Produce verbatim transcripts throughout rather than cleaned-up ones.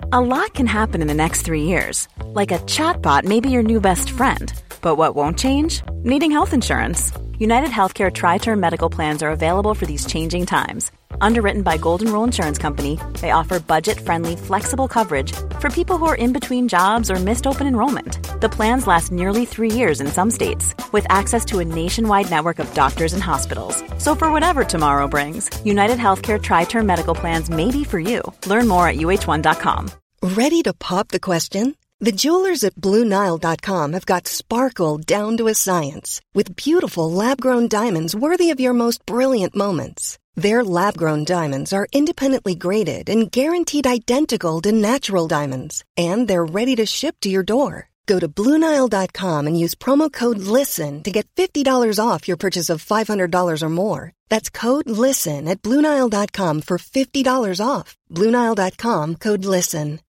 A lot can happen in the next three years. Like a chatbot may be your new best friend. But what won't change? Needing health insurance. United Healthcare Tri-Term Medical Plans are available for these changing times. Underwritten by Golden Rule Insurance Company, they offer budget-friendly, flexible coverage for people who are in between jobs or missed open enrollment. The plans last nearly three years in some states, with access to a nationwide network of doctors and hospitals. So for whatever tomorrow brings, United Healthcare Tri-Term Medical Plans may be for you. Learn more at U H one dot com. Ready to pop the question? The jewelers at Blue Nile dot com have got sparkle down to a science with beautiful lab-grown diamonds worthy of your most brilliant moments. Their lab-grown diamonds are independently graded and guaranteed identical to natural diamonds, and they're ready to ship to your door. Go to Blue Nile dot com and use promo code LISTEN to get fifty dollars off your purchase of five hundred dollars or more. That's code LISTEN at Blue Nile dot com for fifty dollars off. Blue Nile dot com, code LISTEN.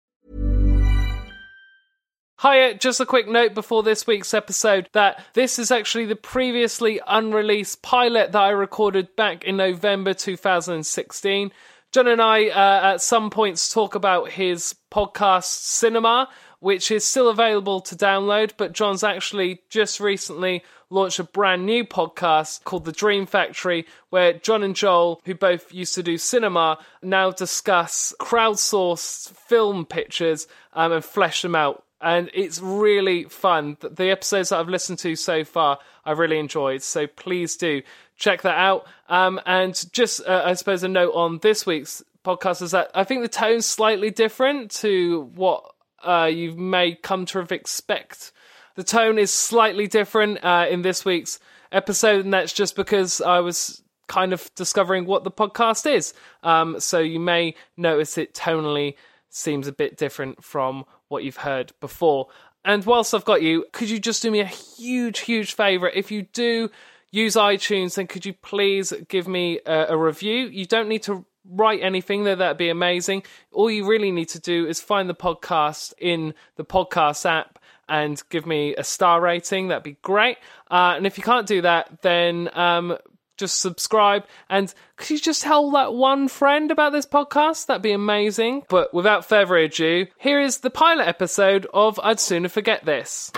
Hiya, just a quick note before this week's episode that this is actually the previously unreleased pilot that I recorded back in November two thousand sixteen. John and I uh, at some points talk about his podcast Cinema, which is still available to download, but John's actually just recently launched a brand new podcast called The Dream Factory, where John and Joel, who both used to do cinema, now discuss crowdsourced film pictures um, and flesh them out. And it's really fun. The episodes that I've listened to so far, I've really enjoyed. So please do check that out. Um, and just, uh, I suppose, a note on this week's podcast is that I think the tone's slightly different to what uh, you may come to expect. The tone is slightly different uh, in this week's episode, and that's just because I was kind of discovering what the podcast is. Um, so you may notice it tonally seems a bit different from what you've heard before. And whilst I've got you, could you just do me a huge, huge favour? If you do use iTunes, then could you please give me a, a review? You don't need to write anything, though that'd be amazing. All you really need to do is find the podcast in the podcast app and give me a star rating. That'd be great. Uh, and if you can't do that, then um, just subscribe. And could you just tell that one friend about this podcast? That'd be amazing. But without further ado, here is the pilot episode of I'd Sooner Forget This.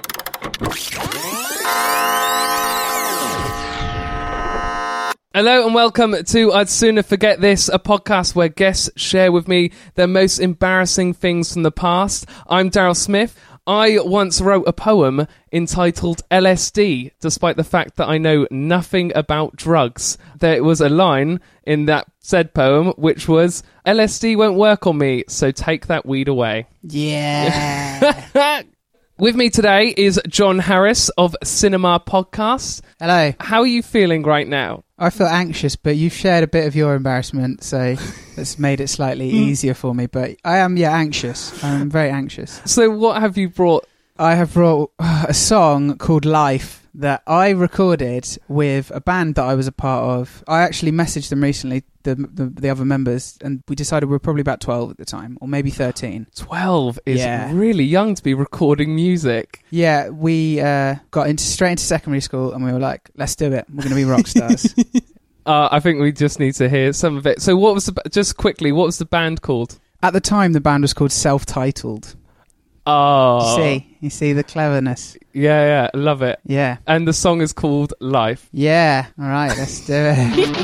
Hello and welcome to I'd Sooner Forget This, a podcast where guests share with me their most embarrassing things from the past. I'm Daryl Smith. I once wrote a poem entitled L S D, despite the fact that I know nothing about drugs. There was a line in that said poem which was, L S D won't work on me, so take that weed away. Yeah. With me today is John Harris of Cinema Podcast. Hello. How are you feeling right now? I feel anxious, but you've shared a bit of your embarrassment, so that's made it slightly easier for me. But I am, yeah, anxious. I'm very anxious. So what have you brought? I have brought a song called Life that I recorded with a band that I was a part of. I actually messaged them recently, the the, the other members, and we decided we were probably about twelve at the time, or maybe thirteen. twelve is yeah. really young to be recording music. Yeah, we uh, got into straight into secondary school, and we were like, let's do it. We're going to be rock stars. uh, I think we just need to hear some of it. So what was the, just quickly, what was the band called? At the time, the band was called Self-Titled. Oh. You see, you see the cleverness. Yeah, yeah, love it. Yeah. And the song is called Life. Yeah, all right, let's do it.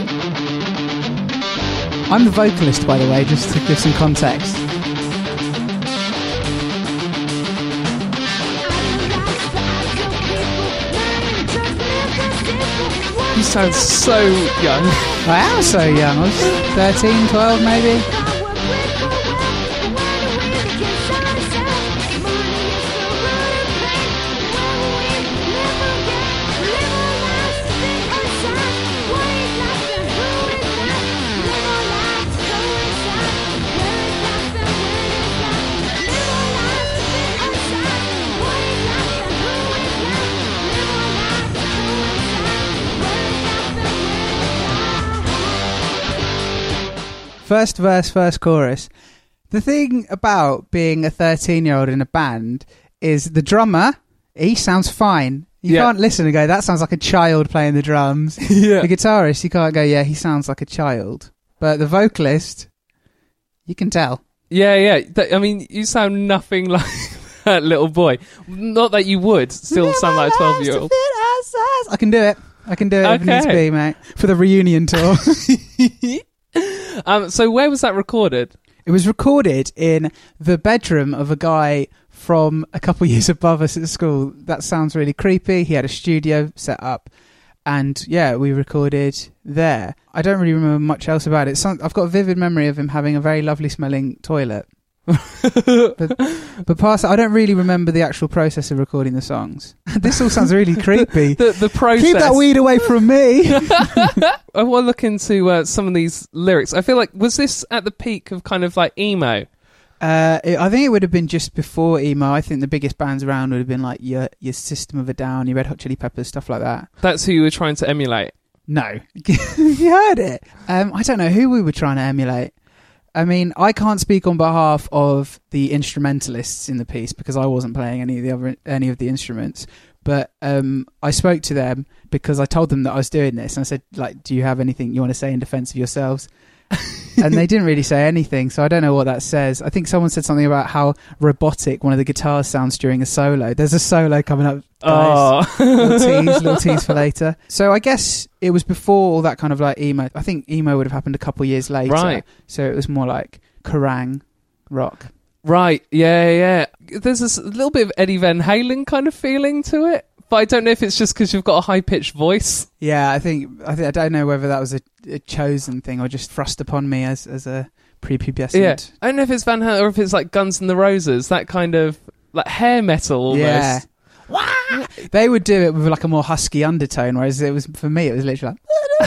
I'm the vocalist, by the way, just to give some context. You sound so young. I am so young. I was thirteen, twelve maybe. First verse, first chorus. The thing about being a thirteen-year-old in a band is the drummer, he sounds fine. You yeah. can't listen and go, that sounds like a child playing the drums. Yeah. The guitarist, you can't go, yeah, he sounds like a child. But the vocalist, you can tell. Yeah, yeah. Th- I mean, you sound nothing like that little boy. Not that you would still sound like a twelve-year-old. I can do it. I can do it if it needs to be, mate. For the reunion tour. um, so where was that recorded? It was recorded in the bedroom of a guy from a couple of years above us at school. That sounds really creepy. He had a studio set up. And yeah, we recorded there. I don't really remember much else about it. Some, I've got a vivid memory of him having a very lovely smelling toilet. but, but past that, I don't really remember the actual process of recording the songs. This all sounds really creepy. the, the, the process. Keep that weed away from me. I want to look into uh, some of these lyrics. I feel like, was this at the peak of kind of like emo? Uh, it, I think it would have been just before emo. I think the biggest bands around would have been like your your System of a Down, your Red Hot Chili Peppers, stuff like that. That's who you were trying to emulate? No. You heard it. Um, I don't know who we were trying to emulate. I mean, I can't speak on behalf of the instrumentalists in the piece because I wasn't playing any of the other any of the instruments. But um, I spoke to them because I told them that I was doing this, and I said, like, do you have anything you want to say in defense of yourselves? And they didn't really say anything, so I don't know what that says. I think someone said something about how robotic one of the guitars sounds during a solo. There's a solo coming up, guys. Oh. little tease, little tease for later. So I guess it was before all that kind of like emo. I think emo would have happened a couple of years later. Right. So it was more like Kerrang rock. Right, yeah, yeah. There's this little bit of Eddie Van Halen kind of feeling to it. But I don't know if it's just because you've got a high-pitched voice. Yeah, I think I, think, I don't know whether that was a, a chosen thing or just thrust upon me as, as a prepubescent. Yeah, I don't know if it's Van Halen or if it's like Guns N' Roses, that kind of like hair metal almost. Yeah. They would do it with like a more husky undertone, whereas it was for me, it was literally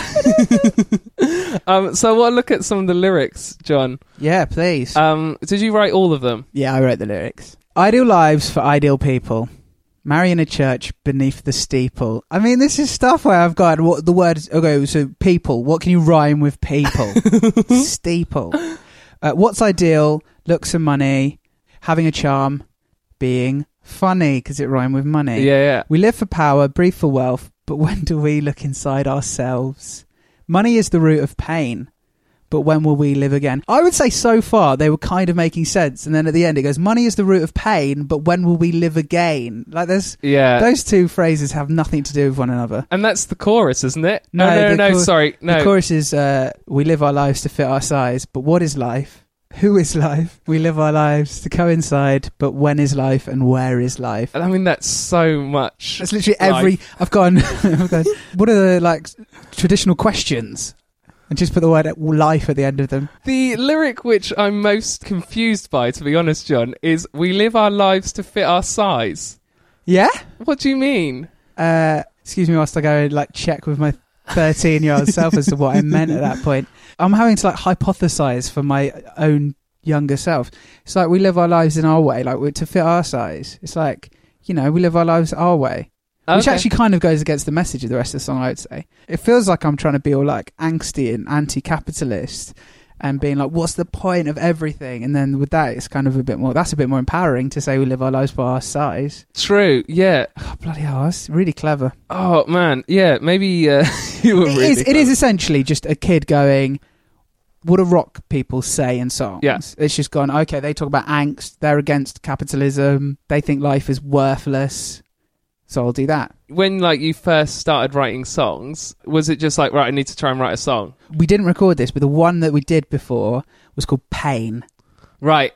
like. um, so I want to look at some of the lyrics, John. Yeah, please. Um, did you write all of them? Yeah, I wrote the lyrics. Ideal lives for ideal people. Marry in a church beneath the steeple. I mean, this is stuff where I've got what the word. Okay, so people. What can you rhyme with people? Steeple. Uh, what's ideal? Looks and money. Having a charm. Being funny because it rhymed with money. Yeah, yeah. We live for power, breathe for wealth, but when do we look inside ourselves? Money is the root of pain. But when will we live again? I would say so far they were kind of making sense, and then at the end it goes, money is the root of pain, but when will we live again? Like there's yeah. Those two phrases have nothing to do with one another. And that's the chorus, isn't it? No, oh, no, no, cor- sorry. No. The chorus is, uh, we live our lives to fit our size, but what is life? Who is life? We live our lives to coincide, but when is life and where is life? I mean, that's so much. That's literally every... life. I've gone, I've gone, what are the like traditional questions? And just put the word life at the end of them. The lyric which I'm most confused by, to be honest, John, is we live our lives to fit our size. Yeah? What do you mean? Uh, excuse me whilst I go and like check with my thirteen-year-old self as to what I meant at that point. I'm having to like hypothesize for my own younger self. It's like we live our lives in our way, like to fit our size. It's like, you know, we live our lives our way. Which okay. actually kind of goes against the message of the rest of the song, I would say. It feels like I'm trying to be all like angsty and anti-capitalist and being like, what's the point of everything? And then with that, it's kind of a bit more, that's a bit more empowering to say we live our lives by our size. True, yeah. Oh, bloody hell, that's really clever. Oh, man, yeah, maybe uh, you were it really is, It is essentially just a kid going, what do rock people say in songs? Yeah. It's just gone, okay, they talk about angst, they're against capitalism, they think life is worthless. So I'll do that. When like you first started writing songs, was it just like, right, I need to try and write a song? We didn't record this, but the one that we did before was called Pain. Right.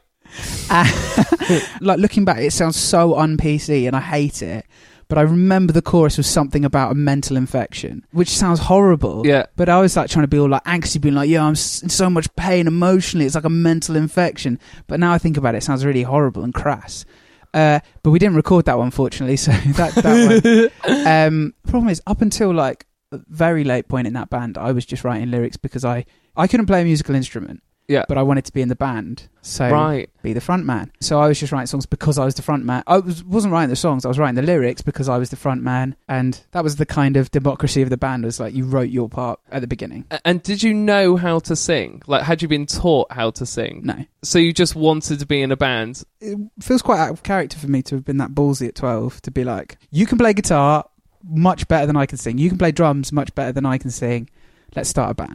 Uh, like looking back, it sounds so un-P C and I hate it. But I remember the chorus was something about a mental infection, which sounds horrible. Yeah. But I was like trying to be all like angsty, being like, yeah, I'm in so much pain emotionally. It's like a mental infection. But now I think about it, it sounds really horrible and crass. Uh, but we didn't record that one, fortunately, so that, that one. Um, problem is, up until like a very late point in that band, I was just writing lyrics because I, I couldn't play a musical instrument. Yeah. But I wanted to be in the band, so right. be the front man. So I was just writing songs because I was the front man. I was, wasn't writing the songs, I was writing the lyrics because I was the front man. And that was the kind of democracy of the band, was like you wrote your part at the beginning. And did you know how to sing? Like, had you been taught how to sing? No. So you just wanted to be in a band? It feels quite out of character for me to have been that ballsy at twelve, to be like, you can play guitar much better than I can sing. You can play drums much better than I can sing. Let's start a band.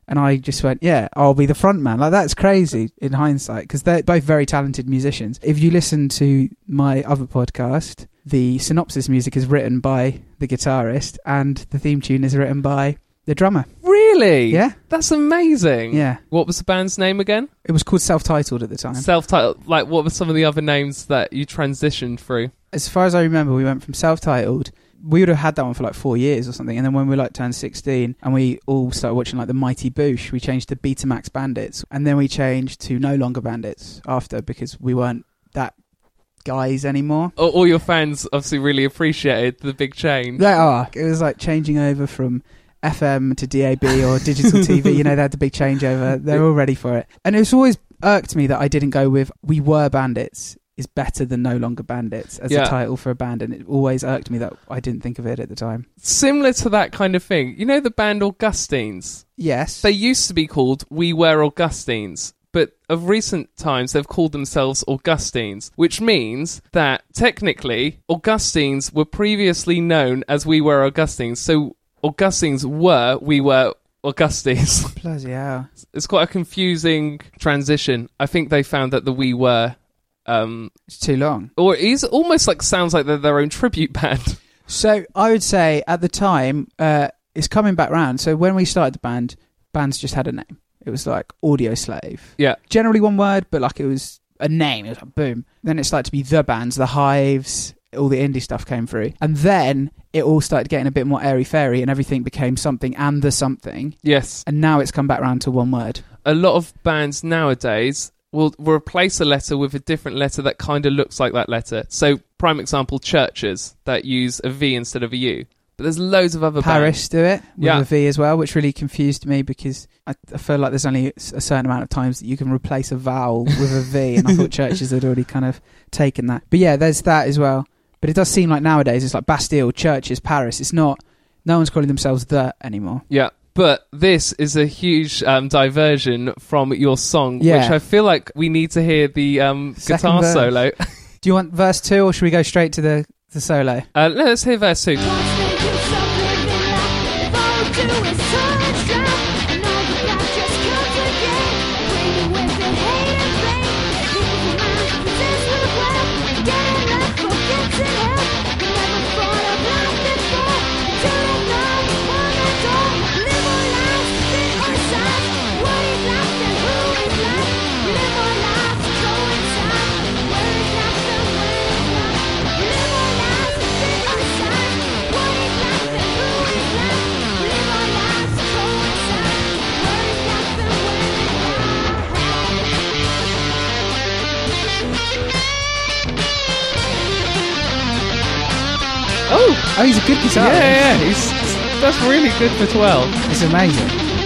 And I just went, yeah, I'll be the front man. Like, that's crazy in hindsight, because they're both very talented musicians. If you listen to my other podcast, the synopsis music is written by the guitarist and the theme tune is written by the drummer. Really? Yeah. That's amazing. Yeah. What was the band's name again? It was called Self-Titled at the time. Self-Titled. Like, what were some of the other names that you transitioned through? As far as I remember, we went from Self-Titled. We would have had that one for like four years or something. And then when we like turned sixteen and we all started watching like the Mighty Boosh, we changed to Betamax Bandits. And then we changed to No Longer Bandits after, because we weren't that guys anymore. All, all your fans obviously really appreciated the big change. They are. It was like changing over from F M to D A B or digital T V. You know, they had the big changeover. They're all ready for it. And it's always irked me that I didn't go with We Were Bandits is better than No Longer Bandits as yeah. a title for a band, and it always irked me that I didn't think of it at the time. Similar to that kind of thing. You know the band Augustines? Yes. They used to be called We Were Augustines, but of recent times they've called themselves Augustines, which means that technically Augustines were previously known as We Were Augustines, so Augustines were We Were Augustines. Bloody hell. It's quite a confusing transition. I think they found that the We Were... Um, it's too long. Or it's almost like sounds like they're their own tribute band. So I would say at the time, uh, it's coming back round. So when we started the band, bands just had a name. It was like Audio Slave. Yeah. Generally one word, but like it was a name. It was like boom. Then it started to be The Bands, The Hives, all the indie stuff came through. And then it all started getting a bit more airy-fairy and everything became something and the something. Yes. And now it's come back round to one word. A lot of bands nowadays will replace a letter with a different letter that kind of looks like that letter. So, prime example, churches that use a V instead of a U. But there's loads of other Paris bands. do it with yeah. a V as well, which really confused me because I, I feel like there's only a certain amount of times that you can replace a vowel with a V, and I thought churches had already kind of taken that. But yeah, there's that as well. But it does seem like nowadays it's like Bastille, churches, Paris. It's not, no one's calling themselves the anymore. Yeah. But this is a huge um, diversion from your song, yeah. which I feel like we need to hear the um, guitar verse. solo. Do you want verse two, or should we go straight to the, the solo? Uh, let's hear verse two. Oh, oh, he's a good guitarist. Yeah, yeah, yeah. He's, that's really good for twelve. It's amazing.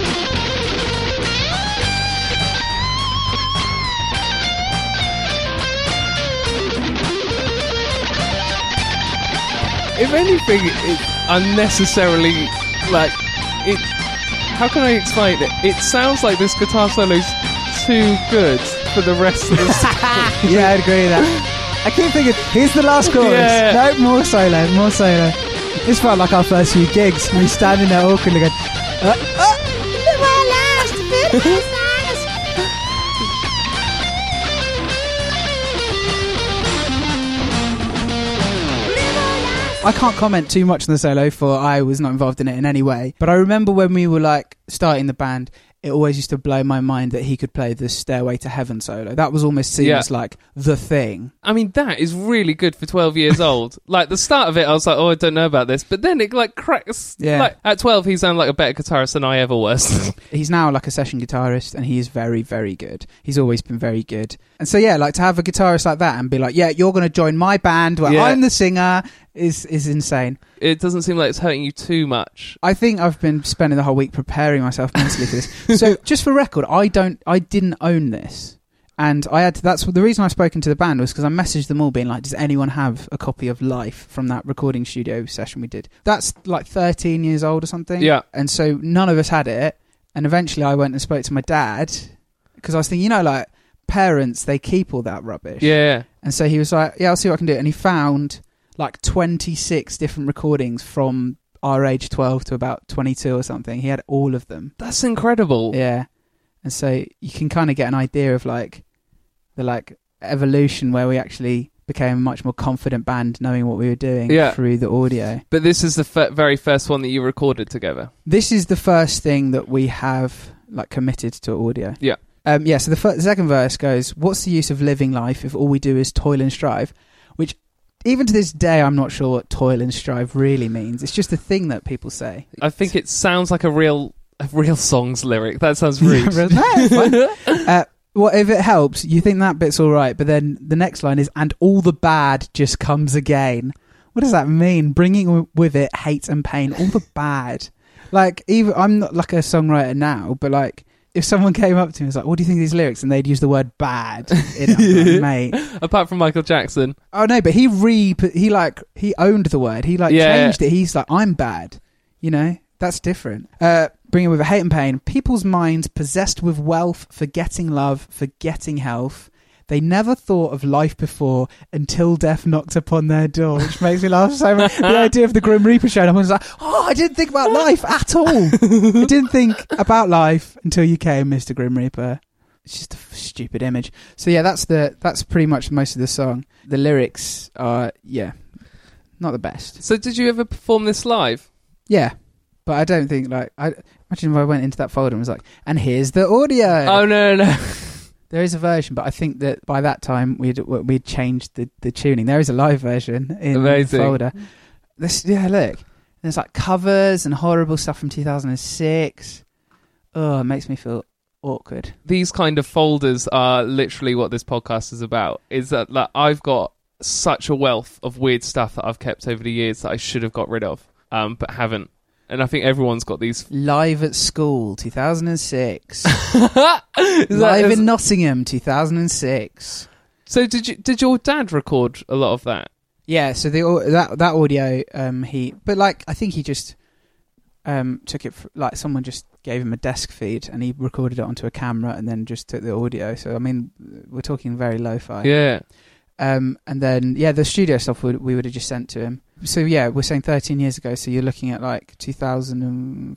If anything, it's unnecessarily, like, it... How can I explain it? It sounds like this guitar solo's too good for the rest of the song. Yeah, I'd agree with that. I keep thinking, here's the last chorus. Yeah. No, more solo, more solo. This felt like our first few gigs. We standing there awkwardly going, uh, uh, I can't comment too much on the solo, for I was not involved in it in any way. But I remember when we were like starting the band, it always used to blow my mind that he could play the Stairway to Heaven solo. That was almost seen Yeah. as like the thing. I mean, that is really good for twelve years old. Like, the start of it, I was like, oh, I don't know about this. But then it, like, cracks. Yeah. Like, at twelve, he sounded like a better guitarist than I ever was. He's now like a session guitarist, and he is very, very good. He's always been very good. And so, yeah, like to have a guitarist like that and be like, yeah, you're going to join my band where Yeah. I'm the singer is is insane. It doesn't seem like it's hurting you too much. I think I've been spending the whole week preparing myself mentally for this. So, just for record, I don't, I didn't own this, and I had to, that's the reason I've spoken to the band was because I messaged them all, being like, "Does anyone have a copy of Life from that recording studio session we did?" That's like thirteen years old or something. Yeah. And so none of us had it, and eventually I went and spoke to my dad because I was thinking, you know, like parents, they keep all that rubbish. Yeah. And so he was like, "Yeah, I'll see what I can do," and he found like twenty-six different recordings from our age twelve to about twenty-two or something. He had all of them. That's incredible. Yeah. And so you can kind of get an idea of like the like evolution where we actually became a much more confident band knowing what we were doing yeah. through the audio. But this is the f- very first one that you recorded together. This is the first thing that we have like committed to audio. Yeah. Um, yeah, so the, f- the second verse goes, what's the use of living life if all we do is toil and strive? Which, even to this day, I'm not sure what toil and strive really means. It's just a thing that people say. I think it sounds like a real a real song's lyric. That sounds rude. no, it's fine. uh, well, if it helps, you think that bit's all right, but then the next line is, and all the bad just comes again. What does that mean? Bringing w- with it hate and pain, all the bad. Like, even I'm not like a songwriter now, but like, if someone came up to me and was like, what do you think of these lyrics? And they'd use the word bad in it, like, mate. Apart from Michael Jackson. Oh, no, but he re, he like, he owned the word. He like yeah. changed it. He's like, I'm bad. You know, that's different. Uh, bringing with it hate and pain. People's minds possessed with wealth, forgetting love, forgetting health. They never thought of life before until death knocked upon their door, which makes me laugh so much. The idea of the Grim Reaper show, and I was like, oh, I didn't think about life at all. I didn't think about life until you came, Mister Grim Reaper. It's just a f- stupid image. So yeah, that's the that's pretty much most of the song. The lyrics are, yeah, not the best. So did you ever perform this live? Yeah, but I don't think, like, I imagine if I went into that folder and was like, and here's the audio. Oh, no, no, no. There is a version, but I think that by that time we'd we'd changed the, the tuning. There is a live version in Amazing. the folder. This, yeah, look. There's like covers and horrible stuff from two thousand six. Oh, it makes me feel awkward. These kind of folders are literally what this podcast is about. Is that like, I've got such a wealth of weird stuff that I've kept over the years that I should have got rid of, um, but haven't. And I think everyone's got these. Live at School, two thousand six. that, Live is... in Nottingham, two thousand six. So did you? Did your dad record a lot of that? Yeah, so the that that audio, um, he, but like I think he just um took it for, like someone just gave him a desk feed and he recorded it onto a camera and then just took the audio. So I mean, we're talking very lo-fi. Yeah. Um, and then yeah, the studio stuff we, we would have just sent to him. So yeah, we're saying thirteen years ago. So you're looking at like two thousand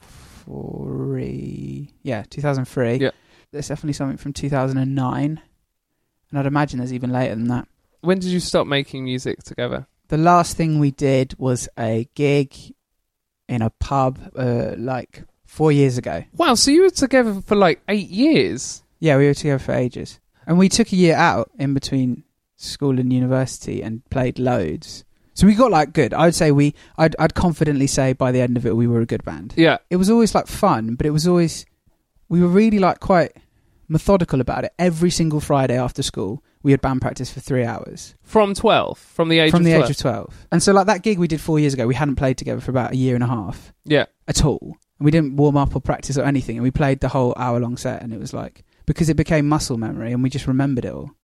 three. Yeah, two thousand three. Yeah. There's definitely something from two thousand nine, and I'd imagine there's even later than that. When did you stop making music together? The last thing we did was a gig in a pub, uh, like four years ago. Wow, so you were together for like eight years? Yeah, we were together for ages, and we took a year out in between school and university and played loads. So we got like good. I would say we, I'd, I'd confidently say by the end of it we were a good band. Yeah, it was always like fun, but it was always, we were really like quite methodical about it. Every single Friday after school, we had band practice for three hours. From twelve, from the age from of the twelve. age of twelve. And so like that gig we did four years ago, we hadn't played together for about a year and a half. Yeah, at all. And we didn't warm up or practice or anything, and we played the whole hour long set, and it was like, because it became muscle memory, and we just remembered it all.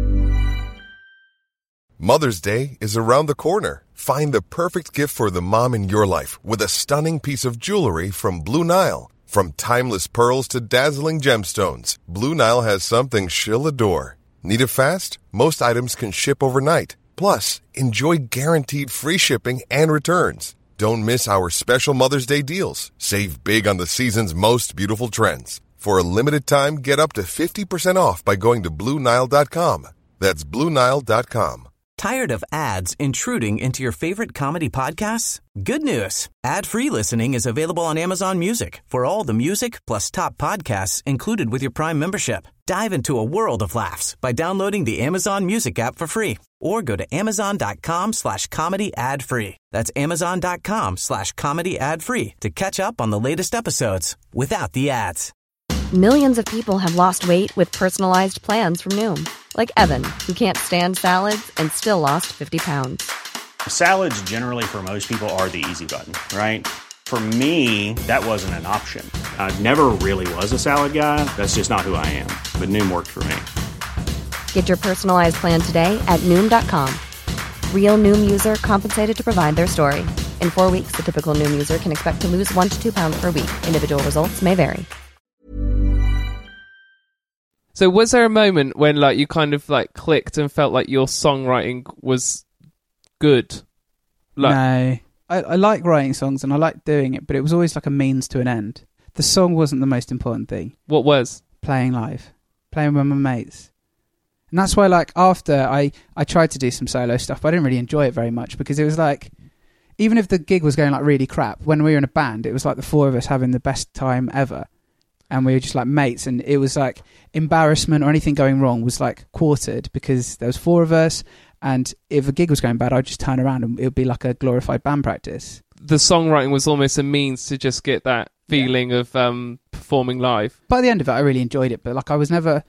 Mother's Day is around the corner. Find the perfect gift for the mom in your life with a stunning piece of jewelry from Blue Nile. From timeless pearls to dazzling gemstones, Blue Nile has something she'll adore. Need it fast? Most items can ship overnight. Plus, enjoy guaranteed free shipping and returns. Don't miss our special Mother's Day deals. Save big on the season's most beautiful trends. For a limited time, get up to fifty percent off by going to Blue Nile dot com. That's Blue Nile dot com. Tired of ads intruding into your favorite comedy podcasts? Good news. Ad-free listening is available on Amazon Music for all the music plus top podcasts included with your Prime membership. Dive into a world of laughs by downloading the Amazon Music app for free or go to amazon.com slash comedy ad free. That's amazon.com slash comedy ad free to catch up on the latest episodes without the ads. Millions of people have lost weight with personalized plans from Noom. Like Evan, who can't stand salads and still lost fifty pounds. Salads generally for most people are the easy button, right? For me, that wasn't an option. I never really was a salad guy. That's just not who I am. But Noom worked for me. Get your personalized plan today at Noom dot com. Real Noom user compensated to provide their story. In four weeks, the typical Noom user can expect to lose one to two pounds per week. Individual results may vary. So was there a moment when like you kind of like clicked and felt like your songwriting was good? Like- no. I, I like writing songs and I like doing it, but it was always like a means to an end. The song wasn't the most important thing. What was? Playing live. Playing with my mates. And that's why, like, after I, I tried to do some solo stuff, but I didn't really enjoy it very much because it was like, even if the gig was going like really crap, when we were in a band, it was like the four of us having the best time ever. And we were just like mates, and it was like embarrassment or anything going wrong was like quartered because there was four of us, and if a gig was going bad, I'd just turn around and it would be like a glorified band practice. The songwriting was almost a means to just get that feeling yeah. of um, performing live. By the end of it, I really enjoyed it, but like I was never...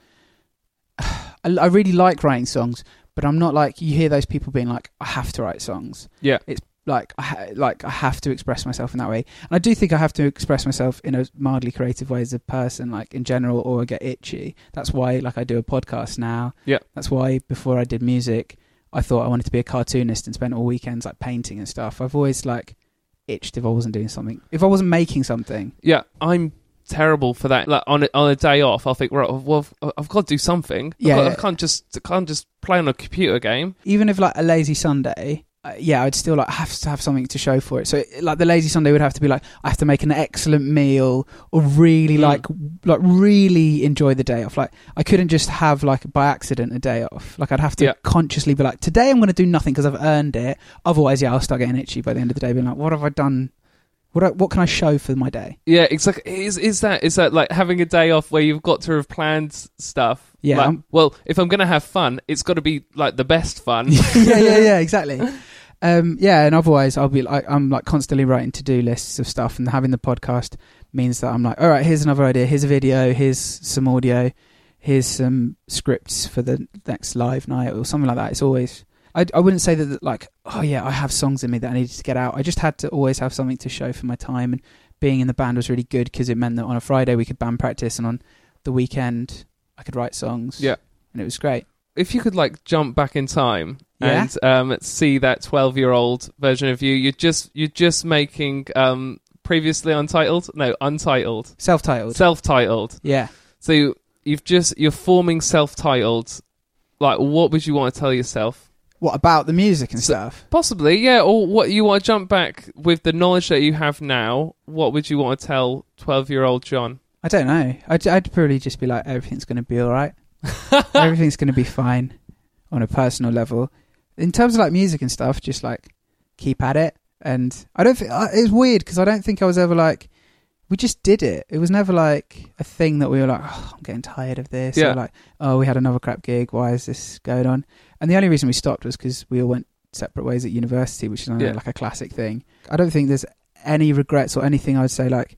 I, I really like writing songs, but I'm not like, you hear those people being like, I have to write songs. Yeah. It's like I, ha- like I have to express myself in that way. And I do think I have to express myself in a mildly creative way as a person, like in general, or I get itchy. That's why like I do a podcast now. Yeah. That's why before I did music, I thought I wanted to be a cartoonist and spent all weekends like painting and stuff. I've always like itched if I wasn't doing something. If I wasn't making something. Yeah, I'm terrible for that. Like on a, on a day off, I'll think, right, well, I've got to do something. I've Yeah, got, yeah. I can't just I can't just play on a computer game. Even if like a lazy Sunday, uh, yeah, I'd still like have to have something to show for it. So like the lazy Sunday would have to be like, I have to make an excellent meal or really Mm. like like really enjoy the day off. Like I couldn't just have like by accident a day off. Like I'd have to Yeah. consciously be like, today I'm going to do nothing because I've earned it. Otherwise, yeah, I'll start getting itchy by the end of the day, being like, what have I done? What I, what can I show for my day? Yeah, exactly. Is is that is that like having a day off where you've got to have planned stuff? Yeah, Like, I'm- well, if I'm gonna have fun, it's got to be like the best fun. yeah, yeah, yeah, exactly. Um, yeah, and otherwise I'll be like, I'm like constantly writing to-do lists of stuff, and having the podcast means that I'm like, all right, here's another idea, here's a video, here's some audio, here's some scripts for the next live night or something like that. It's always, I, I wouldn't say that, that like, oh yeah, I have songs in me that I needed to get out. I just had to always have something to show for my time, and being in the band was really good because it meant that on a Friday we could band practice, and on the weekend I could write songs. Yeah. And it was great. If you could like jump back in time Yeah. and um, see that twelve-year-old version of you, you're just you're just making um, previously untitled, no, untitled, Self-titled. self-titled. yeah. So you, you've just you're forming self-titled. Like, what would you want to tell yourself? What about the music and So- stuff? Possibly, yeah. Or what you want to jump back with the knowledge that you have now. What would you want to tell twelve-year-old John? I don't know. I'd, I'd probably just be like, everything's going to be all right. Everything's going to be fine on a personal level. In terms of like music and stuff, just like keep at it. And I don't think it's weird because I don't think I was ever like, we just did it. It was never like a thing that we were like, oh, I'm getting tired of this. Yeah. Or like, oh, we had another crap gig. Why is this going on? And the only reason we stopped was because we all went separate ways at university, which is I know, Yeah. like a classic thing. I don't think there's any regrets or anything I would say like,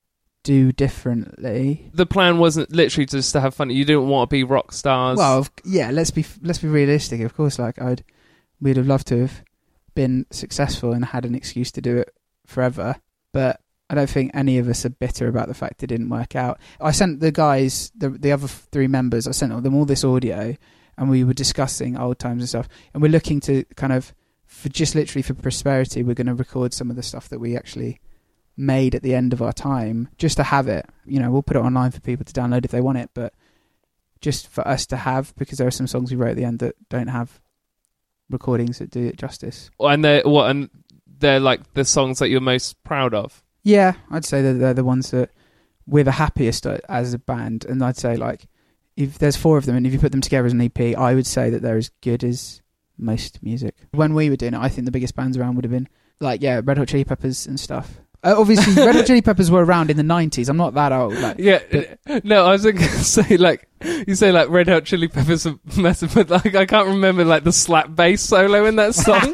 do differently. The plan wasn't literally just to have fun. You didn't want to be rock stars. Well, of- yeah, let's be let's be realistic. Of course, like I'd we'd have loved to have been successful and had an excuse to do it forever, but I don't think any of us are bitter about the fact it didn't work out. I sent the guys, the the other three members, I sent them all this audio, and we were discussing old times and stuff, and we're looking to kind of, for just literally for prosperity, we're going to record some of the stuff that we actually made at the end of our time, just to have it. You know, we'll put it online for people to download if they want it, but just for us to have, because there are some songs we wrote at the end that don't have recordings that do it justice. and they're what? And they're like the songs that you're most proud of. Yeah, I'd say that they're the ones that we're the happiest at as a band, and I'd say like if there's four of them, and if you put them together as an E P, I would say that they're as good as most music. When we were doing it, I think the biggest bands around would have been like yeah, Red Hot Chili Peppers and stuff. Uh, obviously, Red Hot Chili Peppers were around in the nineties. I'm not that old. Like, Yeah, but- no, I was going to say like you say like Red Hot Chili Peppers are massive, but like I can't remember like the slap bass solo in that song.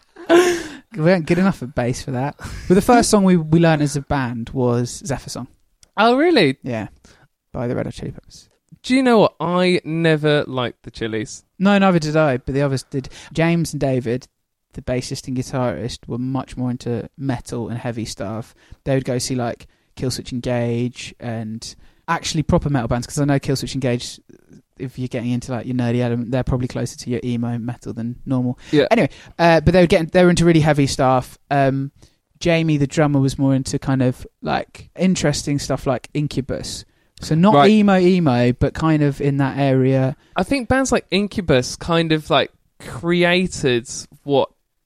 we weren't good enough at bass for that. But the first song we we learned as a band was Zephyr Song. Oh, really? Yeah, by the Red Hot Chili Peppers. Do you know what? I never liked the Chili's. No, neither did I, but the others did. James and David, the bassist and guitarist, were much more into metal and heavy stuff. They would go see like Killswitch Engage and actually proper metal bands, because I know Killswitch Engage, if you're getting into like your nerdy element, they're probably closer to your emo metal than normal. Yeah. Anyway, uh, but they would get they were into really heavy stuff. Um, Jamie, the drummer, was more into kind of like interesting stuff like Incubus. So not Right. emo emo, but kind of in that area. I think bands like Incubus kind of like created what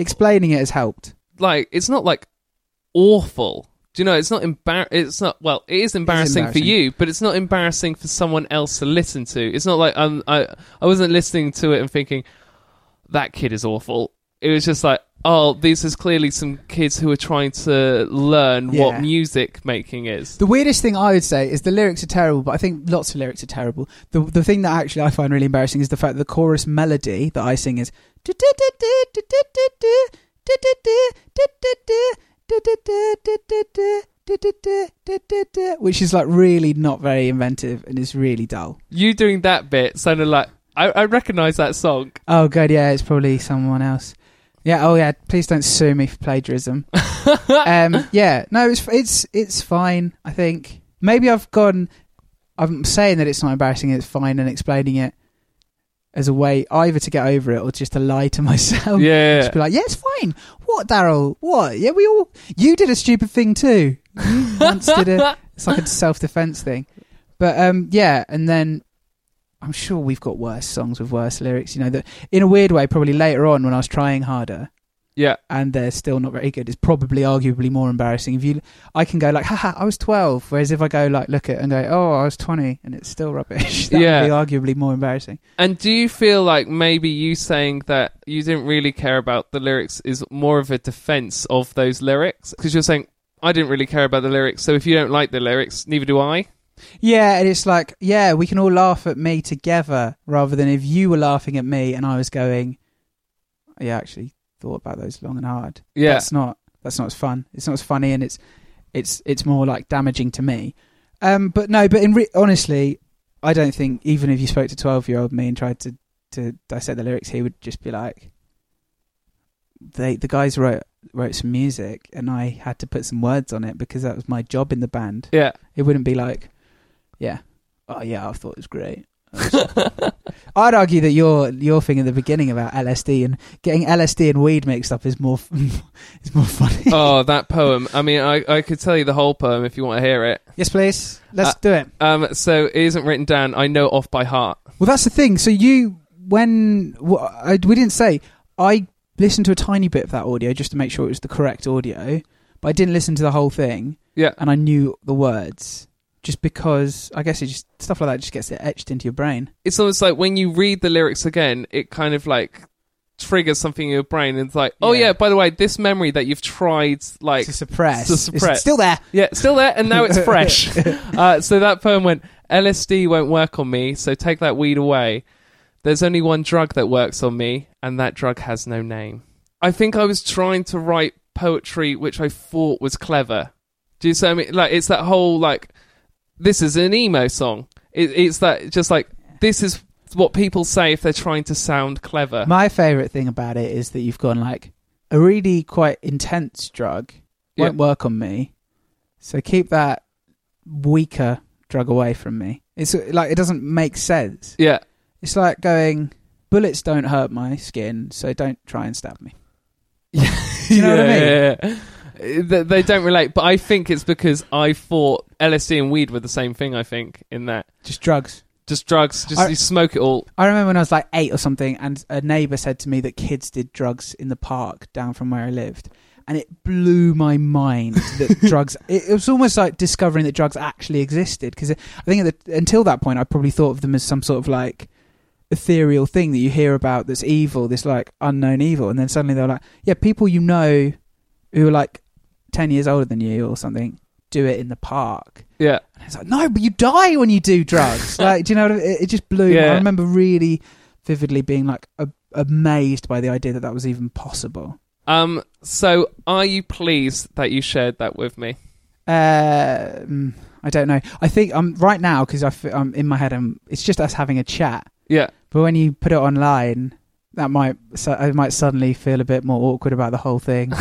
Explaining it has helped. Like, it's not like awful. Do you know? It's not embar- It's not. Well, it is embarrassing, embarrassing for you, but it's not embarrassing for someone else to listen to. It's not like um, I. I wasn't listening to it and thinking that kid is awful. It was just like, oh, these is clearly some kids who are trying to learn Yeah. what music making is. The weirdest thing I would say is the lyrics are terrible, but I think lots of lyrics are terrible. The the thing that actually I find really embarrassing is the fact that the chorus melody that I sing is which is like really not very inventive and is really dull. You doing that bit sounded like I, I recognise that song. Oh god, yeah, it's probably someone else. Yeah, oh yeah, please don't sue me for plagiarism. um, yeah, no, it's it's it's fine. I think maybe I've gone. I'm saying that it's not embarrassing. It's fine, and explaining it as a way either to get over it or just to lie to myself. Yeah, just be like, yeah, it's fine. What, Daryl? What? Yeah, we all. You did a stupid thing too. You once did a. It's like a self-defense thing. But um, yeah, and then I'm sure we've got worse songs with worse lyrics. You know, that in a weird way, probably later on when I was trying harder. Yeah, and they're still not very good. It's probably arguably more embarrassing. If you, I can go like, haha, I was twelve. Whereas if I go like, look at and go, oh, I was twenty, and it's still rubbish. That yeah. would be arguably more embarrassing. And do you feel like maybe you saying that you didn't really care about the lyrics is more of a defense of those lyrics? Because you're saying, I didn't really care about the lyrics, so if you don't like the lyrics, neither do I. Yeah, and it's like, yeah, we can all laugh at me together, rather than if you were laughing at me and I was going, yeah, actually thought about those long and hard. Yeah, that's not that's not as fun. It's not as funny, and it's it's it's more like damaging to me. Um, but no, but in re- honestly, I don't think even if you spoke to twelve-year-old me and tried to, to dissect the lyrics, he would just be like, they the guys wrote wrote some music, and I had to put some words on it because that was my job in the band. Yeah, it wouldn't be like, yeah, oh yeah, I thought it was great. I'd argue that your your thing at the beginning about L S D and getting L S D and weed mixed up is more is more funny. Oh, that poem! I mean, I, I could tell you the whole poem if you want to hear it. Yes, please. Let's uh, do it. Um, so it isn't written down. I know off by heart. Well, that's the thing. So you, when well, I, we didn't say, I listened to a tiny bit of that audio just to make sure it was the correct audio, but I didn't listen to the whole thing. Yeah, and I knew the words. Just because, I guess it just stuff like that just gets etched into your brain. It's almost like when you read the lyrics again, it kind of like triggers something in your brain, and it's like, oh yeah, yeah by the way, this memory that you've tried like to suppress, to suppress, it's still there. Yeah, still there, and now it's fresh. uh, so that poem went, L S D won't work on me, so take that weed away. There's only one drug that works on me, and that drug has no name. I think I was trying to write poetry which I thought was clever. Do you see what I mean? Like, it's that whole like, this is an emo song. It, it's that just like, this is what people say if they're trying to sound clever. My favourite thing about it is that you've gone like, a really quite intense drug won't yeah. work on me, so keep that weaker drug away from me. It's like, it doesn't make sense. Yeah. It's like going, bullets don't hurt my skin, so don't try and stab me. You know yeah, what I mean? Yeah, yeah. They don't relate, but I think it's because I thought L S D and weed were the same thing. I think in that just drugs, just drugs, just I, you smoke it all. I remember when I was like eight or something, and a neighbour said to me that kids did drugs in the park down from where I lived, and it blew my mind that drugs. It, it was almost like discovering that drugs actually existed, because I think at the, until that point I probably thought of them as some sort of like ethereal thing that you hear about that's evil, this like unknown evil, and then suddenly they're like, yeah, people you know who are like ten years older than you or something do it in the park. Yeah. And it's like, no, but you die when you do drugs. Like, do you know what I mean? It, it just blew yeah. me. I remember really vividly being like a, amazed by the idea that that was even possible. Um. So are you pleased that you shared that with me? Uh, I don't know. I think I'm um, right now, because I'm in my head, I'm, it's just us having a chat. Yeah. But when you put it online, that might, so I might suddenly feel a bit more awkward about the whole thing.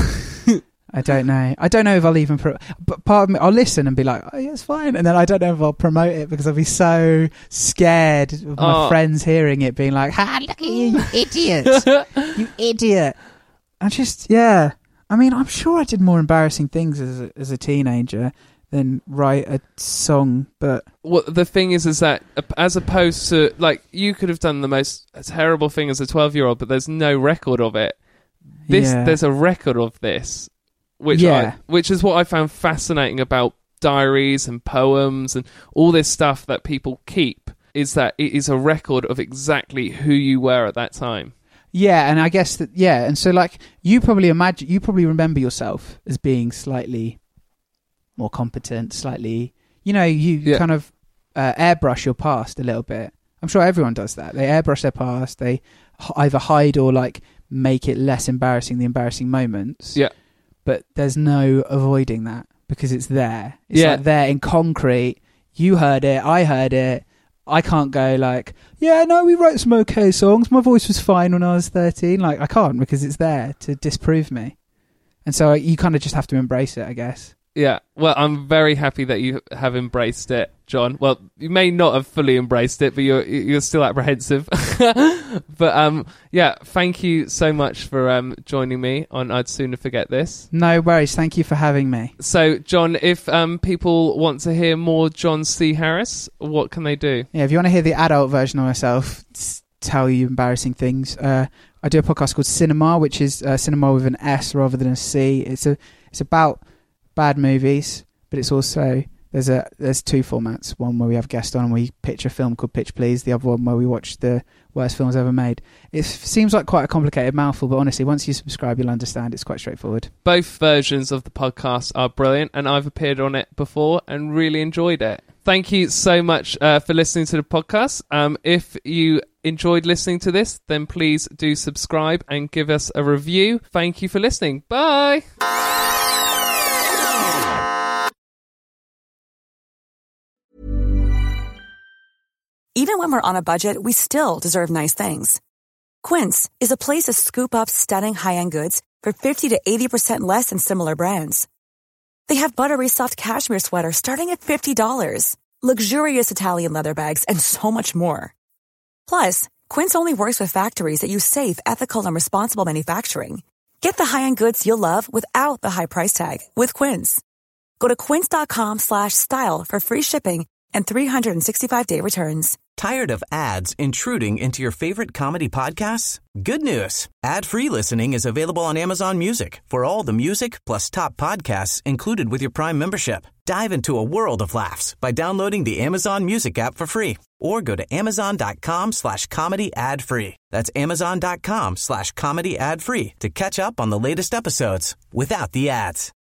I don't know. I don't know if I'll even... Pro- but part of me, I'll listen and be like, oh, yeah, it's fine. And then I don't know if I'll promote it, because I'll be so scared of my oh. friends hearing it, being like, ha, look at you, you idiot. You idiot. I just, yeah. I mean, I'm sure I did more embarrassing things as a, as a teenager than write a song, but... Well, the thing is, is that as opposed to... Like, you could have done the most terrible thing as a twelve-year-old, but there's no record of it. this Yeah. there's a record of this, which Yeah. I, which is what I found fascinating about diaries and poems and all this stuff that people keep, is that it is a record of exactly who you were at that time. Yeah, and I guess that, yeah, and so like you probably imagine, you probably remember yourself as being slightly more competent, slightly, you know, you Yeah. kind of uh, airbrush your past a little bit. I'm sure everyone does that. They airbrush their past. They h- either hide or like make it less embarrassing, the embarrassing moments. Yeah. But there's no avoiding that because it's there. It's Yeah. like there in concrete. You heard it. I heard it. I can't go like, yeah, no, we wrote some okay songs. My voice was fine when I was thirteen. Like, I can't because it's there to disprove me. And so you kind of just have to embrace it, I guess. Yeah, well, I'm very happy that you have embraced it, John. Well, you may not have fully embraced it, but you're you're still apprehensive. But um, yeah, thank you so much for um joining me on I'd Sooner Forget This. No worries. Thank you for having me. So, John, if um people want to hear more John C. Harris, what can they do? Yeah, if you want to hear the adult version of myself s- tell you embarrassing things, uh, I do a podcast called Cinema, which is uh, cinema with an S rather than a C. It's a it's about bad movies, but it's also there's a there's two formats. One where we have guests on and we pitch a film called Pitch Please. The other one where we watch the worst films ever made. It seems like quite a complicated mouthful, but honestly, once you subscribe, you'll understand. It's quite straightforward. Both versions of the podcast are brilliant, and I've appeared on it before and really enjoyed it. Thank you so much uh, for listening to the podcast. Um, if you enjoyed listening to this, then please do subscribe and give us a review. Thank you for listening. Bye. Even when we're on a budget, we still deserve nice things. Quince is a place to scoop up stunning high-end goods for fifty to eighty percent less than similar brands. They have buttery soft cashmere sweaters starting at fifty dollars, luxurious Italian leather bags, and so much more. Plus, Quince only works with factories that use safe, ethical, and responsible manufacturing. Get the high-end goods you'll love without the high price tag with Quince. Go to quince.com slash style for free shipping and three sixty-five day returns. Tired of ads intruding into your favorite comedy podcasts? Good news. Ad-free listening is available on Amazon Music for all the music plus top podcasts included with your Prime membership. Dive into a world of laughs by downloading the Amazon Music app for free or go to amazon.com slash comedy ad free. That's amazon.com slash comedy ad free to catch up on the latest episodes without the ads.